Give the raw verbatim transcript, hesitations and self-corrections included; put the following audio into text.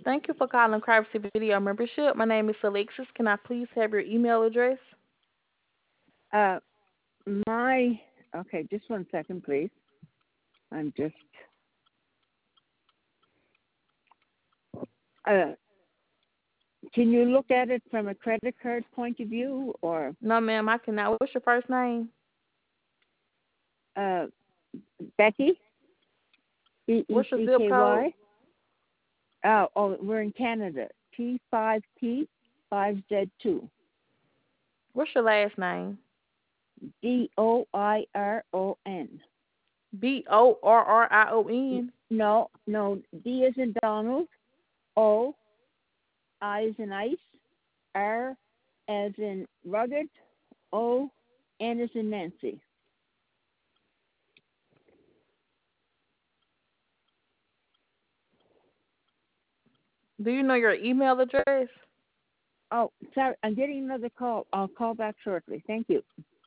Thank you for calling Privacy Video Membership. My name is Alexis. Can I please have your email address? Uh, my, okay, just one second, please. I'm just, uh, can you look at it from a credit card point of view or? No, ma'am, I cannot. What's your first name? Uh, Becky? B E What's your C zip K code? Y? Oh, oh, we're in Canada. T five P five Z two. What's your last name? D O I R O N. B O R R I O N. No, no. D is in Donald. O, I is in ice. R as in rugged. O, N is in Nancy. Do you know your email address? Oh, sorry. I'm getting another call. I'll call back shortly. Thank you.